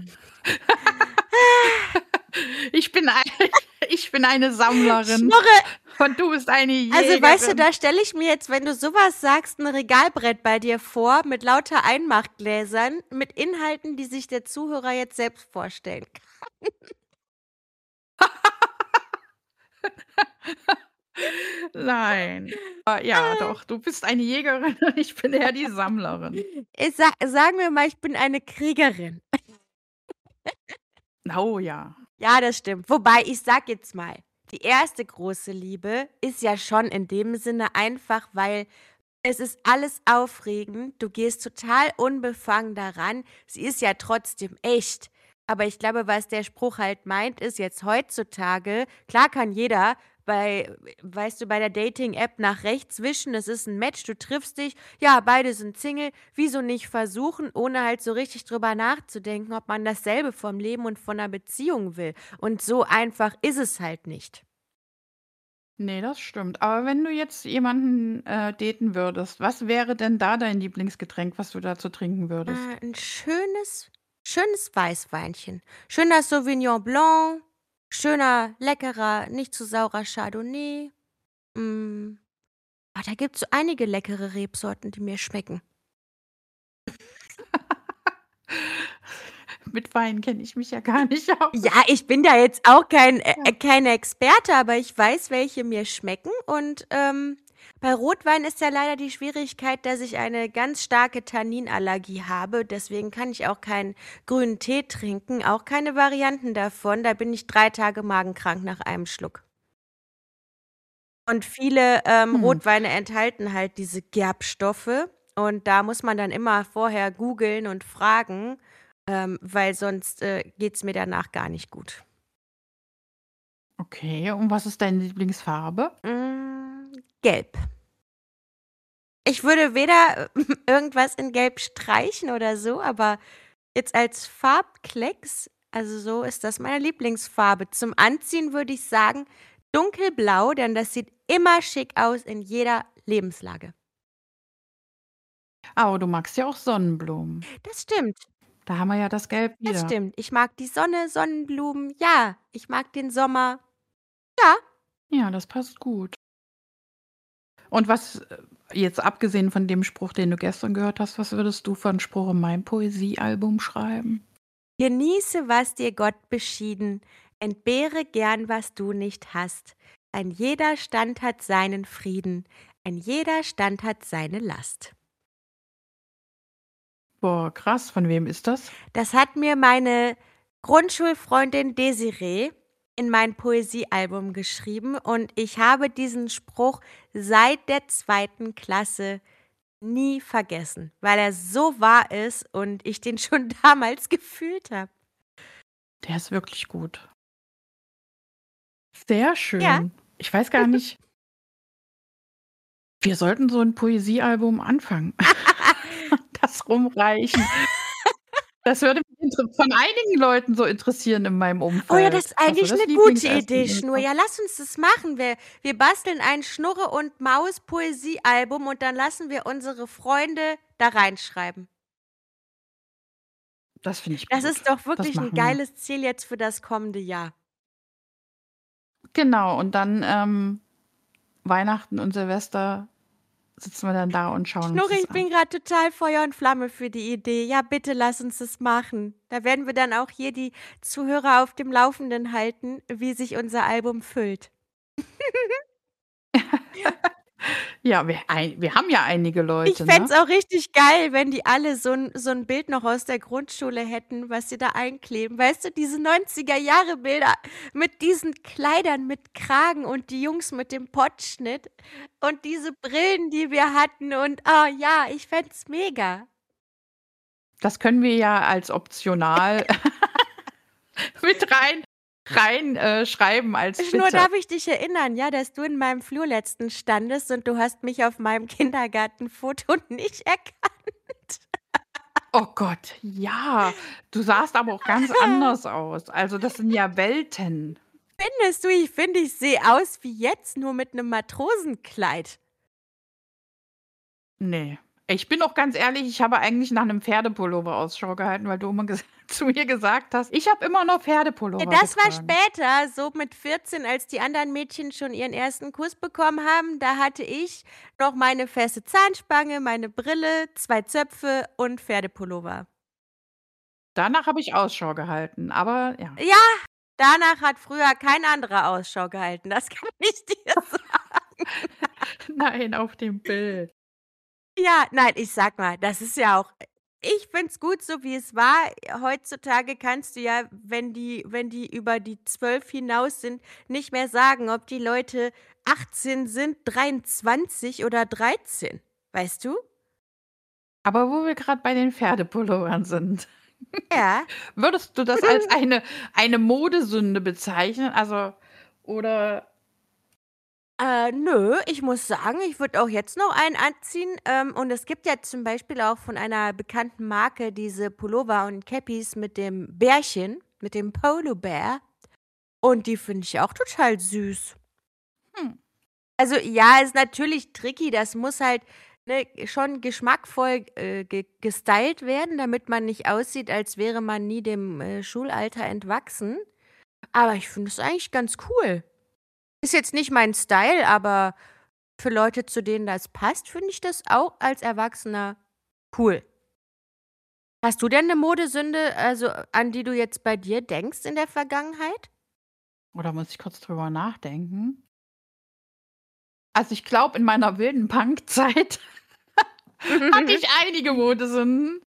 Ich bin ei ich bin eine Sammlerin Schnurre! und du bist eine Also, weißt du, Jägerin. da stelle ich mir jetzt, wenn du so was sagst, 'n Regalbrett bei dir vor mit lauter Einmachgläsern mit Inhalten, die sich der Zuhörer jetzt selbst vorstellen kann. Nein. Ja, doch, du bist eine Jägerin und ich bin eher die Sammlerin. Sagen wir mal, ich bin eine Kriegerin. Oh ja. Ja, das stimmt. Wobei, ich sage jetzt mal, die erste große Liebe ist ja schon in dem Sinne einfach, weil es ist alles aufregend. Du gehst total unbefangen daran. Sie ist ja trotzdem echt. Aber ich glaube, was der Spruch halt meint, ist jetzt heutzutage, klar kann jeder bei, weißt du, bei der Dating-App nach rechts wischen, es ist ein Match, du triffst dich, ja, beide sind Single, wieso nicht versuchen, ohne halt so richtig drüber nachzudenken, ob man dasselbe vom Leben und von 'ner Beziehung will. Und so einfach ist es halt nicht. Ne, das stimmt. Aber wenn du jetzt jemanden, daten würdest, was wäre denn da dein Lieblingsgetränk, was du dazu trinken würdest? 'N schönes Weißweinchen. Schöner Sauvignon Blanc, schöner, leckerer, nicht zu saurer Chardonnay. Hm, da gibt's so einige leckere Rebsorten, die mir schmecken. Mit Wein kenne ich mich ja gar nicht Ja, aus. ich bin da jetzt auch Ja. kein Experte, aber ich weiß, welche mir schmecken und, bei Rotwein ist ja leider die Schwierigkeit, dass ich eine ganz starke Tanninallergie habe. Deswegen kann ich auch keinen grünen Tee trinken, auch keine Varianten davon. Da bin ich 3 Tage magenkrank nach einem Schluck. Und viele, Hm. Rotweine enthalten halt diese Gerbstoffe und da muss man dann immer vorher googeln und fragen, weil sonst, geht's mir danach gar nicht gut. Okay, und was ist deine Lieblingsfarbe? Gelb. Ich würde weder irgendwas in Gelb streichen oder so, aber jetzt als Farbklecks, also so ist das meine Lieblingsfarbe. Zum Anziehen würde ich sagen dunkelblau, denn das sieht immer schick aus in jeder Lebenslage. Ah, aber du magst ja auch Sonnenblumen. Das stimmt, Da haben wir ja das Gelb das wieder. stimmt. Ich mag die Sonne, Sonnenblumen, ja, ich mag den Sommer. Ja, Ja, das passt gut. Und was, jetzt abgesehen von dem Spruch, den du gestern gehört hast, was würdest du für 'n Spruch in mein Poesiealbum schreiben? genieße, was dir Gott beschieden, entbehre gern, was du nicht hast. Ein jeder Stand hat seinen Frieden, ein jeder Stand hat seine Last. Boah, krass, von wem ist das? Das hat mir meine Grundschulfreundin Desiree in mein Poesiealbum geschrieben und ich habe diesen Spruch seit der 2. Klasse nie vergessen, weil er so wahr ist und ich den schon damals gefühlt habe. Der ist wirklich gut. Sehr Ja. schön. Ich weiß gar nicht, wir sollten so 'n Poesiealbum anfangen. Das rumreichen. Das würde mich von einigen Leuten so interessieren in meinem Oh ja, das Umfeld, ist was so eigentlich das 'ne gute Lieblingsessen Idee, ist. Schnur. Ja, lass uns das machen. Wir basteln ein Schnurre und Maus Poesiealbum und dann lassen wir unsere Freunde da reinschreiben. Das finde ich Das gut. ist doch Das wirklich 'n machen wir. geiles Ziel jetzt für das kommende Jahr. Genau, und dann, Weihnachten und Silvester sitzen wir dann da und schauen uns Schnurri, das ich an. bin grad total Feuer und Flamme für die Idee. Ja, bitte lass uns das machen. Da werden wir dann auch hier die Zuhörer auf dem Laufenden halten, wie sich unser Album füllt. Ja, wir haben ja einige Ich Leute, fände ne? es auch richtig geil, wenn die alle so 'n Bild noch aus der Grundschule hätten, was sie da einkleben. Weißt du, diese 90er Jahre Bilder mit diesen Kleidern mit Kragen und die Jungs mit dem Pottschnitt und diese Brillen, die wir hatten und ja, ich fände es mega. Das können wir ja als optional mit schreiben als Nur Bitte. darf ich dich erinnern, ja, dass du in meinem Flur letztens standest und du hast mich auf meinem Kindergartenfoto nicht erkannt. Oh Gott, ja. Du sahst aber auch ganz anders aus. Also, das sind ja Welten. Findest du? Ich finde, ich sehe aus wie jetzt, nur mit 'nem Matrosenkleid. Ne. Ich bin auch ganz ehrlich, ich habe eigentlich nach 'nem Pferdepullover Ausschau gehalten, weil du immer ges zu mir gesagt hast: „Ich habe immer noch Ja, Pferdepullover das war getragen." später, so mit 14, als die anderen Mädchen schon ihren ersten Kuss bekommen haben. Da hatte ich noch meine feste Zahnspange, meine Brille, 2 Zöpfe und Pferdepullover. Danach habe ich Ausschau gehalten, aber ja. Ja, danach hat früher kein anderer Ausschau gehalten, das kann ich dir sagen. Nein, auf dem Bild. Ja, nein, ich sage mal, das ist ja auch ich finde es gut, so wie es war. Heutzutage kannst du ja, wenn die über die 12 hinaus sind, nicht mehr sagen, ob die Leute 18 sind, 23 oder 13, weißt du? Aber wo wir grad bei den Pferdepullovern sind, Ja. würdest du das als eine Modesünde bezeichnen? Also, oder Nö, ich muss sagen, ich würde auch jetzt noch einen anziehen, und es gibt ja zum Beispiel auch von einer bekannten Marke diese Pullover und Cappies mit dem Bärchen, mit dem Polo Bear und die finde ich auch total süß. hm, Also, ja, ist natürlich tricky, das muss halt, ne, schon geschmackvoll, gestylt werden, damit man nicht aussieht, als wäre man nie dem, Schulalter entwachsen. Aber ich finde es eigentlich ganz cool. Ist jetzt nicht mein Style, aber für Leute, zu denen das passt, finde ich das auch als Erwachsener cool. Hast du denn 'ne Modesünde, also, an die du jetzt bei dir denkst in der Vergangenheit? oder muss ich kurz drüber nachdenken? Also, ich glaube, in meiner wilden Punkzeit hatte ich einige Modesünden,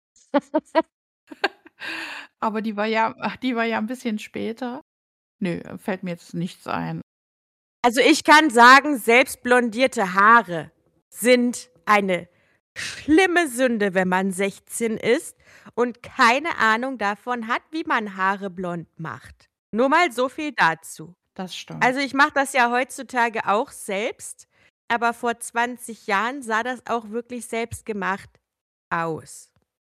aber die war ja 'n bisschen später. Nö, fällt mir jetzt nichts ein. Also, ich kann sagen, selbst blondierte Haare sind eine schlimme Sünde, wenn man 16 ist und keine Ahnung davon hat, wie man Haare blond macht. Nur mal so viel dazu. Das stimmt. Also, ich mache das ja heutzutage auch selbst, aber vor 20 Jahren sah das auch wirklich selbstgemacht aus.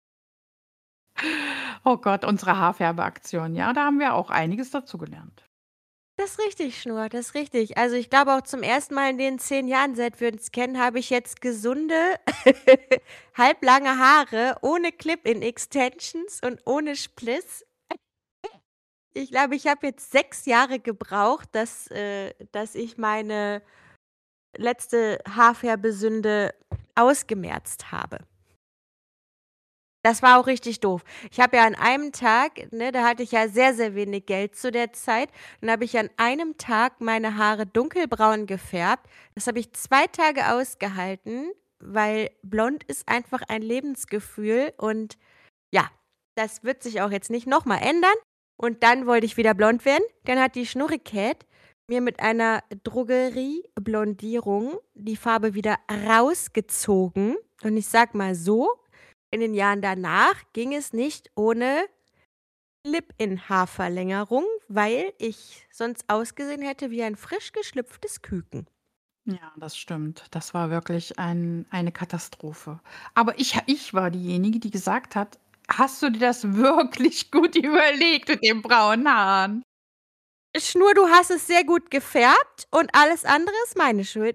Oh Gott, unsere Haarfärbeaktion. Ja, da haben wir auch einiges dazugelernt. Das ist richtig, Schnurr, das ist richtig. Also, ich glaube auch zum ersten Mal in den 10 Jahren, seit wir uns kennen, habe ich jetzt gesunde, halblange Haare ohne Clip-in-Extensions und ohne Spliss. Ich glaube, ich habe jetzt 6 Jahre gebraucht, dass ich meine letzte Haarfärbesünde ausgemerzt habe. Das war auch richtig doof. Ich habe ja an einem Tag, ne, da hatte ich ja sehr, sehr wenig Geld zu der Zeit. Dann habe ich an einem Tag meine Haare dunkelbraun gefärbt. Das habe ich 2 Tage ausgehalten, weil blond ist einfach ein Lebensgefühl und ja, das wird sich auch jetzt nicht noch mal ändern. Und dann wollte ich wieder blond werden. Dann hat die Schnurricat mir mit einer Drogerieblondierung die Farbe wieder rausgezogen. Und ich sage mal so, in den Jahren danach ging es nicht ohne Lip-in-Haarverlängerung, weil ich sonst ausgesehen hätte wie ein frisch geschlüpftes Küken. Ja, das stimmt. Das war wirklich eine Katastrophe. Aber ich war diejenige, die gesagt hat: „Hast du dir das wirklich gut überlegt mit den braunen Haaren?“ Schnur, du hast es sehr gut gefärbt und alles andere ist meine Schuld.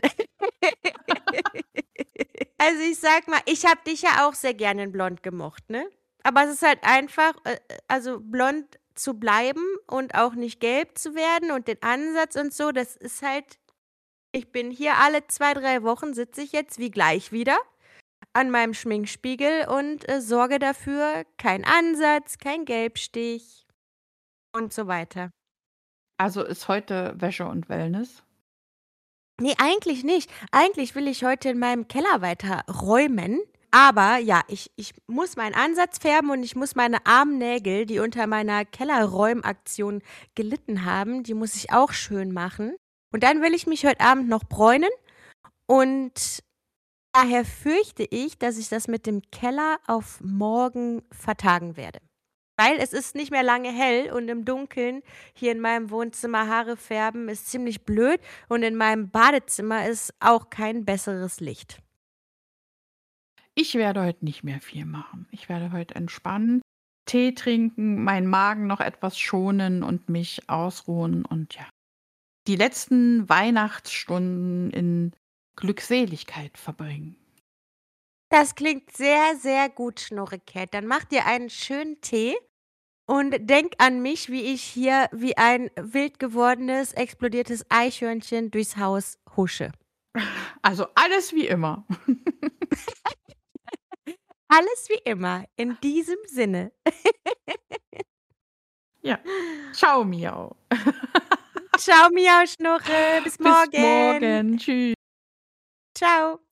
Also, ich sage mal, ich habe dich ja auch sehr gerne in blond gemocht, ne? Aber es ist halt einfach, also, blond zu bleiben und auch nicht gelb zu werden und den Ansatz und so, das ist halt ich bin hier alle 2, 3 Wochen sitze ich jetzt wie gleich wieder an meinem Schminkspiegel und, sorge dafür, kein Ansatz, kein Gelbstich und so weiter. Also, ist heute Wäsche und Wellness? Ne, eigentlich nicht. Eigentlich will ich heute in meinem Keller weiter räumen, aber ja, ich muss meinen Ansatz färben und ich muss meine armen Nägel, die unter meiner Kellerräumaktion gelitten haben, die muss ich auch schön machen. Und dann will ich mich heute Abend noch bräunen und daher fürchte ich, dass ich das mit dem Keller auf morgen vertagen werde. Weil es ist nicht mehr lange hell und im Dunkeln hier in meinem Wohnzimmer Haare färben ist ziemlich blöd und in meinem Badezimmer ist auch kein besseres Licht. Ich werde heute nicht mehr viel machen. Ich werde heute entspannen, Tee trinken, meinen Magen noch etwas schonen und mich ausruhen und ja, die letzten Weihnachtsstunden in Glückseligkeit verbringen. Das klingt sehr, sehr gut, Schnurricat. Dann mach dir einen schönen Tee und denk an mich, wie ich hier wie ein wild gewordenes, explodiertes Eichhörnchen durchs Haus husche. Also, alles wie immer. Alles wie immer, in diesem Sinne. Ja. Ciao, Miau. Ciao, Miau Schnurre, bis Bis morgen. morgen. Tschüss. Ciao.